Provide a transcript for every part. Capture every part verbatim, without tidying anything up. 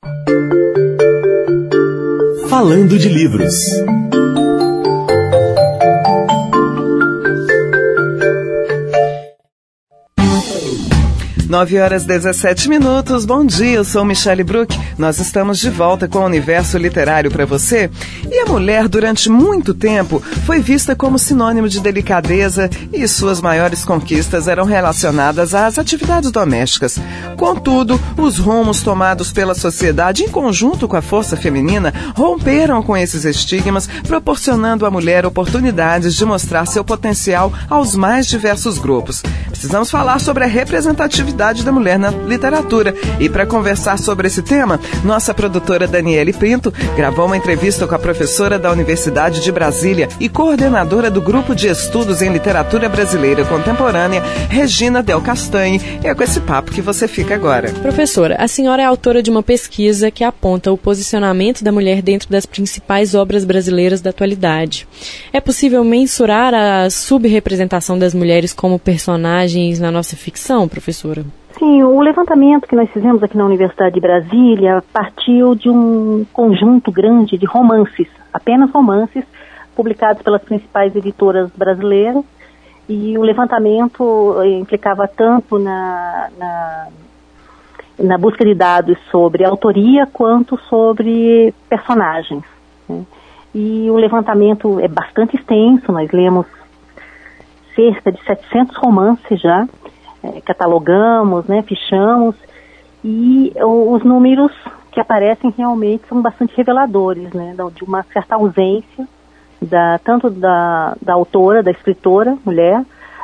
Falando de livros. nove horas e dezessete minutos, bom dia, eu sou Michele Bruck. Nós estamos de volta com o Universo Literário para você. E a mulher, durante muito tempo, foi vista como sinônimo de delicadeza e suas maiores conquistas eram relacionadas às atividades domésticas. Contudo, os rumos tomados pela sociedade, em conjunto com a força feminina, romperam com esses estigmas, proporcionando à mulher oportunidades de mostrar seu potencial aos mais diversos grupos. Precisamos falar sobre a representatividade da mulher na literatura. E para conversar sobre esse tema, nossa produtora Daniele Pinto gravou uma entrevista com a professora da Universidade de Brasília e coordenadora do Grupo de Estudos em Literatura Brasileira Contemporânea, Regina Del Castanhe. E é com esse papo que você fica agora. Professora, a senhora é autora de uma pesquisa que aponta o posicionamento da mulher dentro das principais obras brasileiras da atualidade. É possível mensurar a subrepresentação das mulheres como personagens na nossa ficção, professora? Sim, o levantamento que nós fizemos aqui na Universidade de Brasília partiu de um conjunto grande de romances, apenas romances, publicados pelas principais editoras brasileiras, e o levantamento implicava tanto na, na, na busca de dados sobre autoria quanto sobre personagens, né? E o levantamento é bastante extenso, nós lemos cerca de setecentos romances já, É, catalogamos, né, fichamos, e o, os números que aparecem realmente são bastante reveladores, né, de uma certa ausência, da, tanto da, da autora, da escritora, mulher,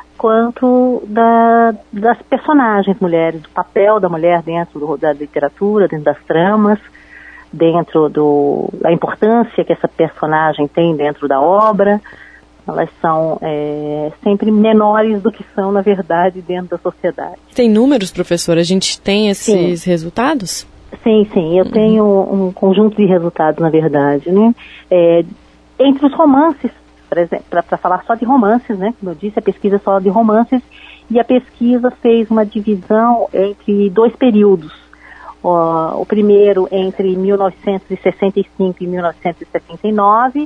quanto da, das personagens mulheres, do papel da mulher dentro do, da literatura, dentro das tramas, dentro do, da importância que essa personagem tem dentro da obra. Elas são é, sempre menores do que são, na verdade, dentro da sociedade. Tem números, professora? A gente tem esses sim. resultados? Sim, sim. Eu uhum. tenho um conjunto de resultados, na verdade, né? É, entre os romances, para falar só de romances, né? Como eu disse, a pesquisa é só de romances, e a pesquisa fez uma divisão entre dois períodos. O, o primeiro entre mil novecentos e sessenta e cinco e mil novecentos e setenta e nove,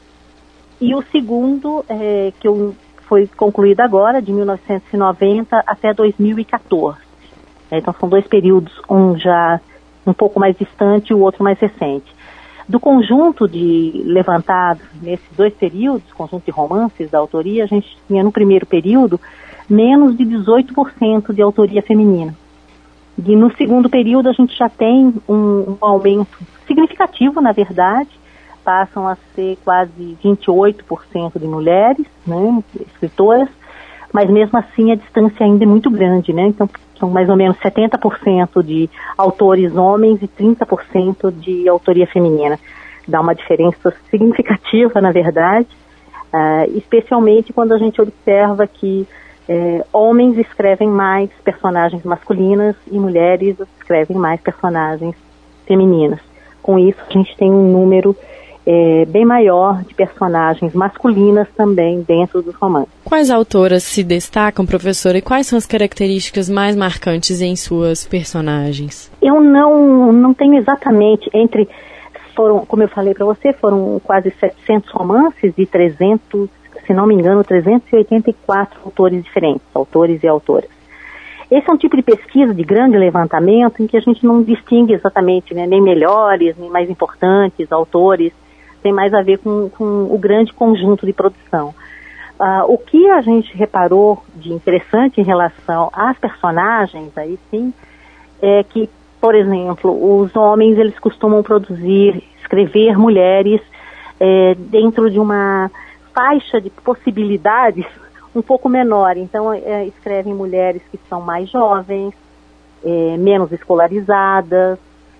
e o segundo, é, que eu, foi concluído agora, de mil novecentos e noventa até dois mil e quatorze. É, então são dois períodos, um já um pouco mais distante e o outro mais recente. Do conjunto de levantados nesses dois períodos, conjunto de romances da autoria, a gente tinha no primeiro período menos de dezoito por cento de autoria feminina. E no segundo período a gente já tem um, um aumento significativo, na verdade, passam a ser quase vinte e oito por cento de mulheres, né, escritoras, mas mesmo assim a distância ainda é muito grande, né? Então são mais ou menos setenta por cento de autores homens e trinta por cento de autoria feminina. Dá uma diferença significativa, na verdade, uh, especialmente quando a gente observa que uh, homens escrevem mais personagens masculinas e mulheres escrevem mais personagens femininas. Com isso a gente tem um número É, bem maior de personagens masculinas também dentro dos romances. Quais autoras se destacam, professora, e quais são as características mais marcantes em suas personagens? Eu não, não tenho exatamente, entre, foram, como eu falei para você, foram quase setecentos romances e trezentos, se não me engano, trezentos e oitenta e quatro autores diferentes, autores e autoras. Esse é um tipo de pesquisa de grande levantamento em que a gente não distingue exatamente, né, nem melhores, nem mais importantes autores, tem mais a ver com, com o grande conjunto de produção. Uh, o que a gente reparou de interessante em relação às personagens, aí sim, é que, por exemplo, os homens, eles costumam produzir, escrever mulheres é, dentro de uma faixa de possibilidades um pouco menor. Então, é, escrevem mulheres que são mais jovens, é, menos escolarizadas,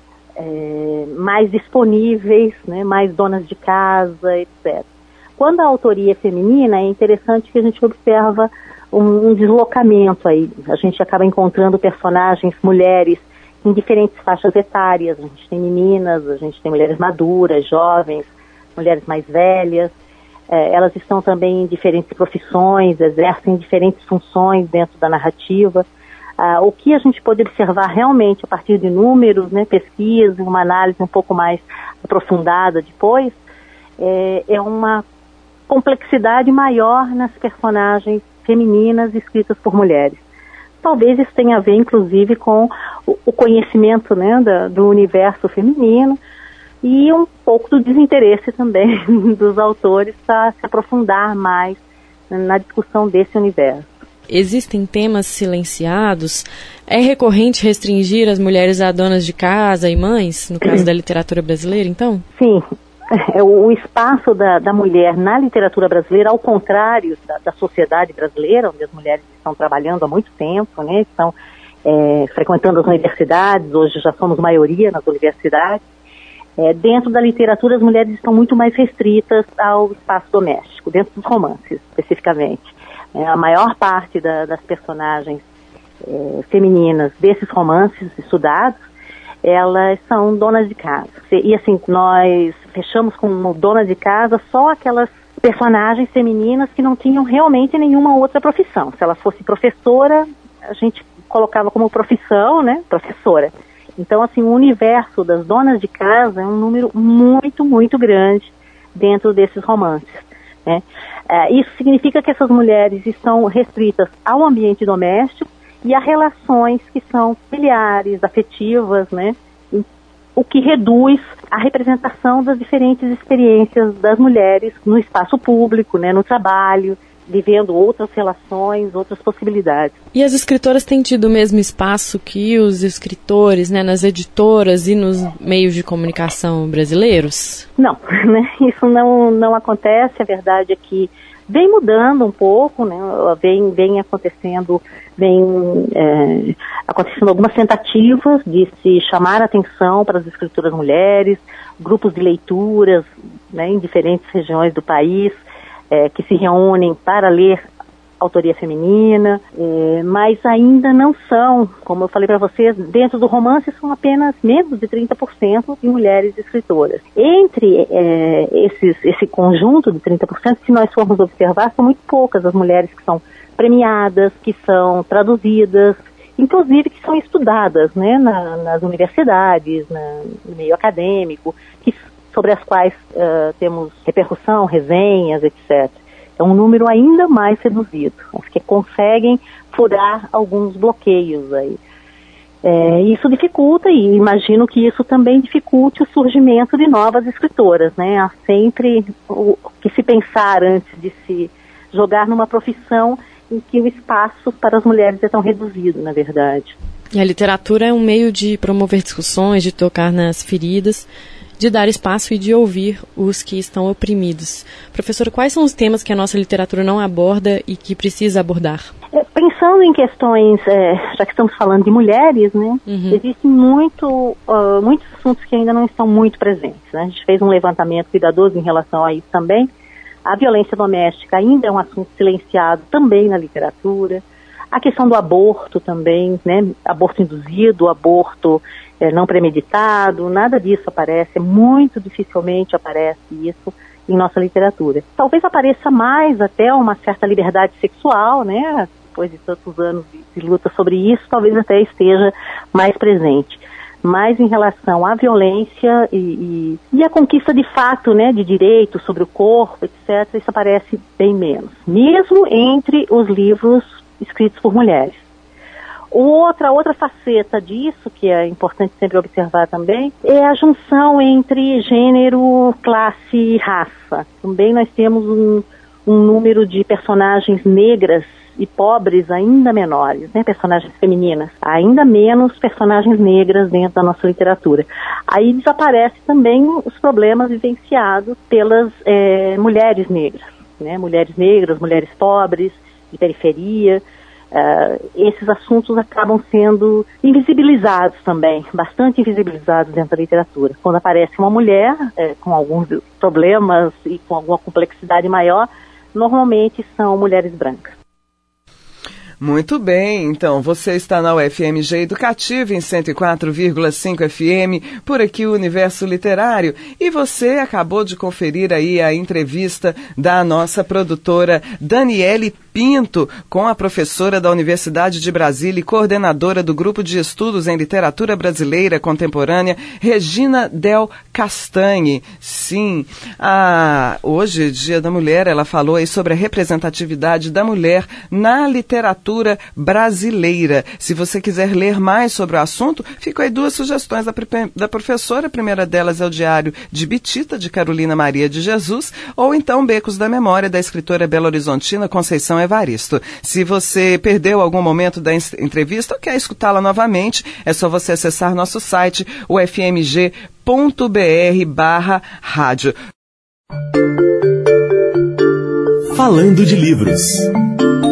É, mais disponíveis, né, mais donas de casa, etcétera. Quando a autoria é feminina, é interessante que a gente observa um, um deslocamento aí. A gente acaba encontrando personagens, mulheres, em diferentes faixas etárias. A gente tem meninas, a gente tem mulheres maduras, jovens, mulheres mais velhas. É, elas estão também em diferentes profissões, exercem diferentes funções dentro da narrativa. Ah, o que a gente pode observar realmente a partir de números, né, pesquisas, uma análise um pouco mais aprofundada depois, é, é uma complexidade maior nas personagens femininas escritas por mulheres. Talvez isso tenha a ver, inclusive, com o, o conhecimento, né, da, do universo feminino e um pouco do desinteresse também dos autores para se aprofundar mais na discussão desse universo. Existem temas silenciados? É recorrente restringir as mulheres a donas de casa e mães, no caso da literatura brasileira, então? Sim. O espaço da, da mulher na literatura brasileira, ao contrário da, da sociedade brasileira, onde as mulheres estão trabalhando há muito tempo, né, estão é, frequentando as universidades, hoje já somos maioria nas universidades, é, dentro da literatura as mulheres estão muito mais restritas ao espaço doméstico, dentro dos romances, especificamente. É, a maior parte da, das personagens é, femininas desses romances estudados, elas são donas de casa. E assim, nós fechamos como dona de casa só aquelas personagens femininas que não tinham realmente nenhuma outra profissão. Se ela fosse professora, a gente colocava como profissão, né, professora. Então, assim, o universo das donas de casa é um número muito, muito grande dentro desses romances, né? É, isso significa que essas mulheres estão restritas ao ambiente doméstico e a relações que são familiares, afetivas, né? O que reduz a representação das diferentes experiências das mulheres no espaço público, né? No trabalho, vivendo outras relações, outras possibilidades. E as escritoras têm tido o mesmo espaço que os escritores, né? Nas editoras e nos meios de comunicação brasileiros? Não, né? Isso não, não acontece. A verdade é que vem mudando um pouco, né? Vem, vem acontecendo, vem é, acontecendo algumas tentativas de se chamar a atenção para as escritoras mulheres, grupos de leituras, né, em diferentes regiões do país, é, que se reúnem para ler autoria feminina, é, mas ainda não são, como eu falei para vocês, dentro do romance são apenas menos de trinta por cento de mulheres escritoras. Entre é, esses, esse conjunto de trinta por cento, se nós formos observar, são muito poucas as mulheres que são premiadas, que são traduzidas, inclusive que são estudadas, né, na, nas universidades, na, no meio acadêmico, que, sobre as quais uh, temos repercussão, resenhas, etcétera. É um número ainda mais reduzido, mas que conseguem furar alguns bloqueios aí. É, isso dificulta, e imagino que isso também dificulte o surgimento de novas escritoras, né? Há sempre o que se pensar antes de se jogar numa profissão em que o espaço para as mulheres é tão reduzido, na verdade. E a literatura é um meio de promover discussões, de tocar nas feridas, de dar espaço e de ouvir os que estão oprimidos. Professora, quais são os temas que a nossa literatura não aborda e que precisa abordar? É, pensando em questões, é, já que estamos falando de mulheres, né, uhum. existem muito, uh, muitos assuntos que ainda não estão muito presentes, né? A gente fez um levantamento cuidadoso em relação a isso também. A violência doméstica ainda é um assunto silenciado também na literatura. A questão do aborto também, né, aborto induzido, aborto É, não premeditado, nada disso aparece, muito dificilmente aparece isso em nossa literatura. Talvez apareça mais até uma certa liberdade sexual, né, depois de tantos anos de, de luta sobre isso, talvez até esteja mais presente. Mas em relação à violência e, e, e a conquista de fato, né, de direitos sobre o corpo, etcétera, isso aparece bem menos, mesmo entre os livros escritos por mulheres. Outra, outra faceta disso, que é importante sempre observar também, é a junção entre gênero, classe e raça. Também nós temos um, um número de personagens negras e pobres ainda menores, né? Personagens femininas, ainda menos personagens negras dentro da nossa literatura. Aí desaparece também os problemas vivenciados pelas é, mulheres negras, né? Mulheres negras, mulheres pobres, de periferia. Uh, esses assuntos acabam sendo invisibilizados também, bastante invisibilizados dentro da literatura. Quando aparece uma mulher é, com alguns problemas e com alguma complexidade maior, normalmente são mulheres brancas. Muito bem, então você está na U F M G Educativa em cento e quatro vírgula cinco F M, por aqui o Universo Literário, e você acabou de conferir aí a entrevista da nossa produtora Daniele Pinto com a professora da Universidade de Brasília e coordenadora do Grupo de Estudos em Literatura Brasileira Contemporânea, Regina Del Castanhe. Sim, a, hoje, Dia da Mulher, ela falou aí sobre a representatividade da mulher na literatura brasileira. Se você quiser ler mais sobre o assunto, ficam aí duas sugestões da, da professora. A primeira delas é o Diário de Bitita, de Carolina Maria de Jesus, ou então Becos da Memória, da escritora belo-horizontina Conceição Evaristo. Se você perdeu algum momento da entrevista ou quer escutá-la novamente, é só você acessar nosso site, u f m g ponto b r barra rádio. Falando de livros.